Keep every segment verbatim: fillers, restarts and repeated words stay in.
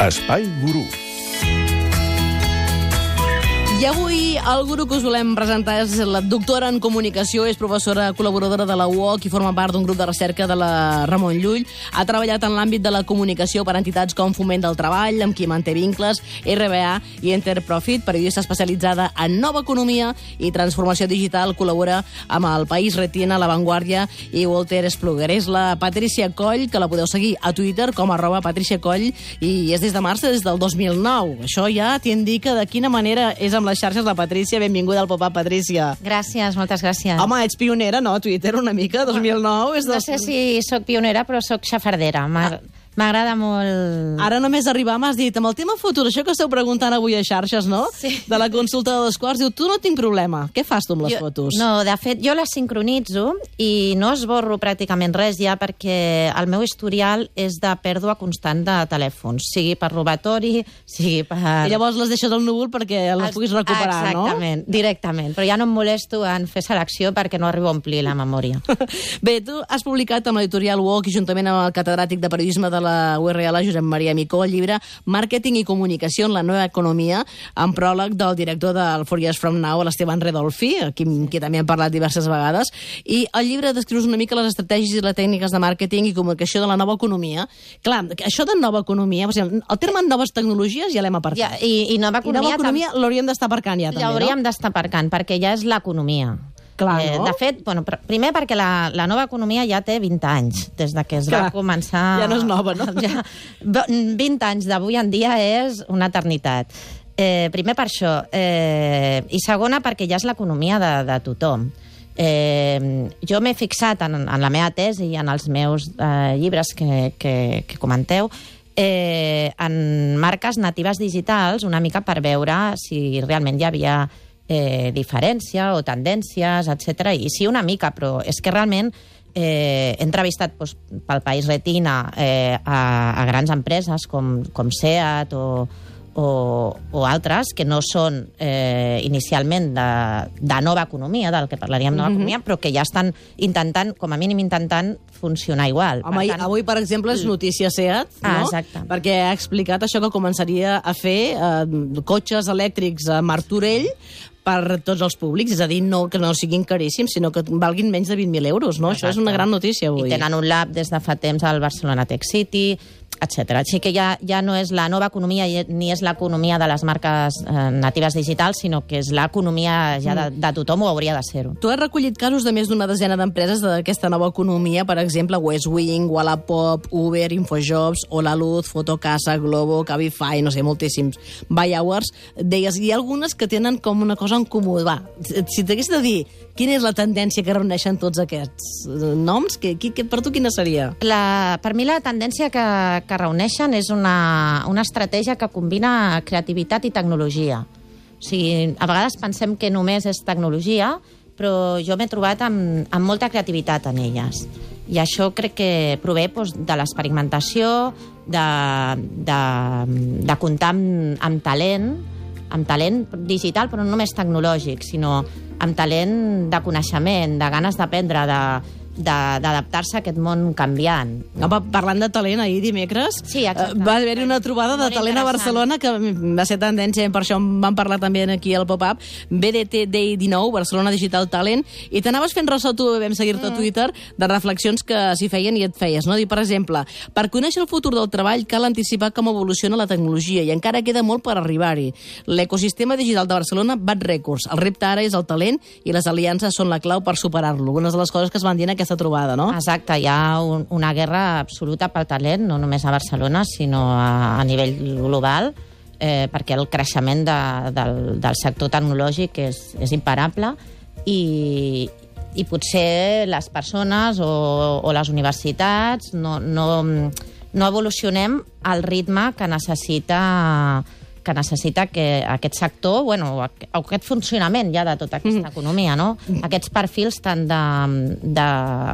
Espai Gurú. I avui el guru que us volem presentar és la doctora en comunicació, és professora col·laboradora de la U O C i forma part d'un grup de recerca de la Ramon Llull. Ha treballat en l'àmbit de la comunicació per entitats com Foment del Treball, amb qui manté vincles, R B A i Interprofit, periodista especialitzada en nova economia i transformació digital, col·labora amb El País, Retina, La Vanguardia i Walter Spluger. És la Patrícia Coll, que la podeu seguir a Twitter com arroba Patrícia Coll, i és des de març, des del dos mil nou. Això ja t'indica de quina manera és amb les xarxes la Patrícia. Benvinguda al Pop-Up, Patrícia. Gràcies, moltes gràcies. Home, ets pionera, no? Twitter una mica, dos mil nou. És no dels... sé si sóc pionera, però sóc xafardera. M'agrada molt... Ara només arribar m'has dit, amb el tema futur, això que esteu preguntant avui a xarxes, no? Sí. De la consulta de dos quarts, diu, tu no tinc problema. Què fas tu amb les jo, fotos? No, de fet, jo les sincronitzo i no esborro pràcticament res ja perquè el meu historial és de pèrdua constant de telèfons, sigui per robatori, sigui per... I llavors les deixes al núvol perquè les Els... puguis recuperar, Exactament, no? Exactament, directament. Però ja no em molesto en fer selecció perquè no arribo a omplir la memòria. Bé, tu has publicat amb l'editorial U O C i juntament amb el catedràtic de periodisme de la U R L, Josep Maria Micó, el llibre Màrqueting i comunicació en la nova economia, amb pròleg del director del Four Years From Now, l'Esteban Redolfi, qui, qui també hem parlat diverses vegades, i el llibre descrius una mica les estratègies i les tècniques de màrqueting i comunicació de la nova economia. Clar, això de nova economia, el terme noves tecnologies ja l'hem aparcat. Ja, i, i nova economia, I nova economia tam... l'hauríem d'estar aparcant ja, també, no? L'hauríem d'estar aparcant, perquè ja és l'economia. Clar, eh, no? De fet, bueno, primer perquè la, la nova economia ja té vint anys, des de que es Clar, va començar... ja no és nova, no? Ja, vint anys d'avui en dia és una eternitat. Eh, primer per això. Eh, I segona perquè ja és l'economia de, de tothom. Eh, jo m'he fixat en, en la meva tesi i en els meus eh, llibres que, que, que comenteu eh, en marques natives digitals, una mica per veure si realment hi havia eh, diferència o tendències, etcètera. I sí, una mica, però és que realment eh, he entrevistat doncs, pel País Retina eh, a, a grans empreses com, com SEAT o, o, o altres que no són eh, inicialment de, de nova economia, del que parlaríem nova mm-hmm. economia, però que ja estan intentant, com a mínim intentant, funcionar igual. Home, per tant... avui, per exemple, és notícia SEAT, no? Ah, exacte. Perquè ha explicat això que començaria a fer eh, cotxes elèctrics a Martorell per tots els públics, és a dir, no, que no siguin caríssims, sinó que valguin menys de vint mil euros, no? Exacte. Això és una gran notícia avui. I tenen un lab des de fa temps al Barcelona Tech City, etcètera. Així que ja, ja no és la nova economia ni és l'economia de les marques eh, natives digitals, sinó que és l'economia ja de, de tothom, o hauria de ser-ho. Tu has recollit casos de més d'una desena d'empreses d'aquesta nova economia, per exemple, Westwing, Wallapop, Uber, Infojobs, Hola Luz, Fotocasa, Globo, Cabify, no sé, moltíssims. Buy Hours, deies, hi ha algunes que tenen com una cosa en comú. Va, si t'hagués de dir quina és la tendència que reuneixen tots aquests noms, que, que, que, per tu quina seria? La, per mi la tendència que, que reuneixen és una, una estratègia que combina creativitat i tecnologia. O sigui, a vegades pensem que només és tecnologia, però jo m'he trobat amb, amb molta creativitat en elles. I això crec que prové doncs, de l'experimentació, de, de, de comptar amb, amb talent, amb talent digital, però no només tecnològic, sinó amb talent de coneixement, de ganes d'aprendre, de, d'adaptar-se a aquest món canviant. Home, parlant de talent, ahir dimecres sí, va haver-hi una trobada de talent a Barcelona que va ser tendència, per això en vam parlar també aquí al Pop-Up, B D T Day dinou, Barcelona Digital Talent, i t'anaves fent ressò, tu vam seguir-te a Twitter, de reflexions que s'hi feien i et feies, no? Dir, per exemple, per conèixer el futur del treball cal anticipar com evoluciona la tecnologia i encara queda molt per arribar-hi. L'ecosistema digital de Barcelona bat rècords. El repte ara és el talent i les aliances són la clau per superar-lo. Una de les coses que es van dir en aquesta trobada, no? Exacte, hi ha un, una guerra absoluta pel talent, no només a Barcelona, sinó a, a nivell global, eh, perquè el creixement de, del, del sector tecnològic és, és imparable i, i potser les persones o, o les universitats no, no, no evolucionem al ritme que necessita que necessita que aquest sector, bueno, aquest funcionament ja de tota aquesta mm. economia, no? Aquests perfils tant de, de,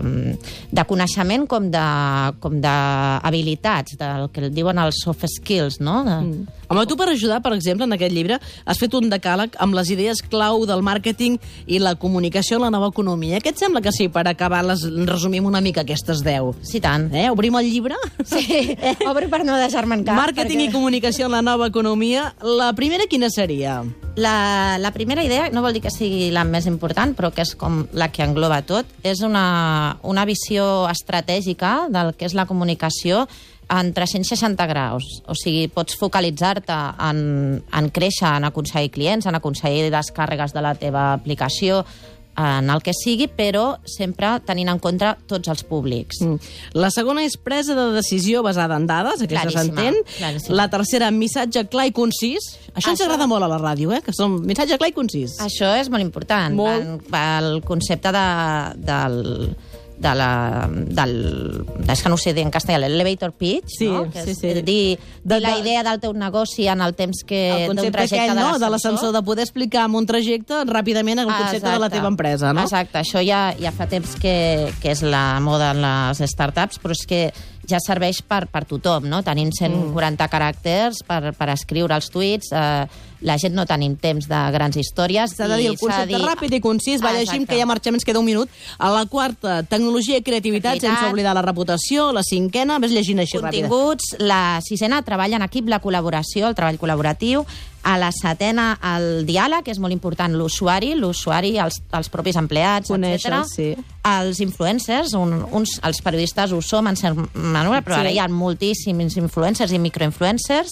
de coneixement com de com d'habilitats, del que diuen els soft skills, no? De... Mm. Home, tu per ajudar, per exemple, en aquest llibre, has fet un decàleg amb les idees clau del màrqueting i la comunicació en la nova economia. Què et sembla que sí, per acabar, les resumim una mica aquestes deu? Sí, tant. Eh? Obrim el llibre? Sí, obri per no deixar-me'n cap. Màrqueting perquè... i comunicació en la nova economia. La primera, quina seria? La, la primera idea, no vol dir que sigui la més important, però que és com la que engloba tot, és una, una visió estratègica del que és la comunicació en tres-cents seixanta graus. O sigui, pots focalitzar-te en, en créixer, en aconseguir clients, en aconseguir descàrregues de la teva aplicació, en el que sigui, però sempre tenint en compte tots els públics. Mm. La segona és presa de decisió basada en dades, aquesta s'entén. La tercera, missatge clar i concís. Això, Això ens agrada molt a la ràdio, eh? Que som missatge clar i concís. Això és molt important. Molt. El, el concepte de, del... de la... Del, és que no ho sé dir en castellà, l'elevator pitch, sí, no? Que sí, és sí. dir, de, dir la idea del teu negoci en el temps que... El concepte aquell, no?, de l'ascensor, de poder explicar en un trajecte ràpidament el concepte Exacte. de la teva empresa, no? Exacte, això ja, ja fa temps que, que és la moda en les startups, però és que ja serveix per, per tothom, no? Tenim cent quaranta mm. caràcters per, per escriure els tuits, eh, la gent no tenim temps de grans històries. S'ha de dir el concepte dir... ràpid i concís, va llegim que ja marxem, ens queda un minut. A la quarta, tecnologia i creativitat, creativitat, sense oblidar la reputació. La cinquena, ves llegint així ràpid. Continguts. La sisena, treball en equip, la col·laboració, el treball col·laboratiu. A la setena, el diàleg, és molt important, l'usuari, l'usuari, els, els propis empleats, etcètera. Sí. Els influencers, un, uns, els periodistes ho som en cert manera, però sí. ara hi ha moltíssims influencers i microinfluencers.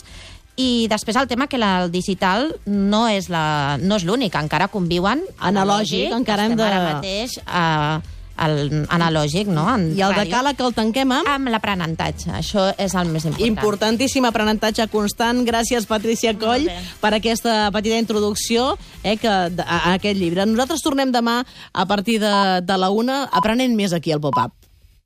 I després el tema que la, el digital no és la, no és l'únic, encara conviuen analògic, encara hem de... ara mateix a... el analògic, no? En I el decàleg que el tanquem amb? Amb l'aprenentatge. Això és el més important. Importantíssim aprenentatge constant. Gràcies, Patrícia Coll, per aquesta petita introducció eh, que, a, a aquest llibre. Nosaltres tornem demà a partir de, de la una aprenent més aquí al Pop-Up.